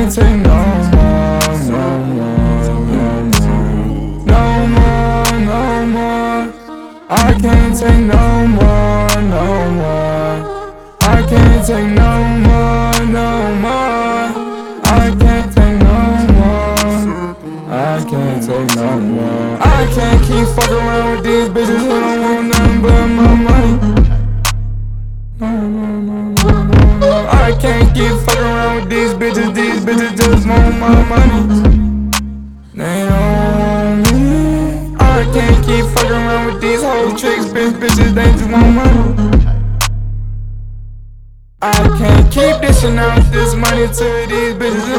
can't take no more, no more, no more, no more. I can't take no more, no more. I can't take no more, no more. I can't take no more. I can't take no more. I can't keep fucking around with these bitches who don't want nothing but my money. I can't keep fucking around with these bitches just want my money. They don't want me. I can't keep fucking around with these whole tricks, bitches, they just want money. I can't keep dishing out this money to these bitches.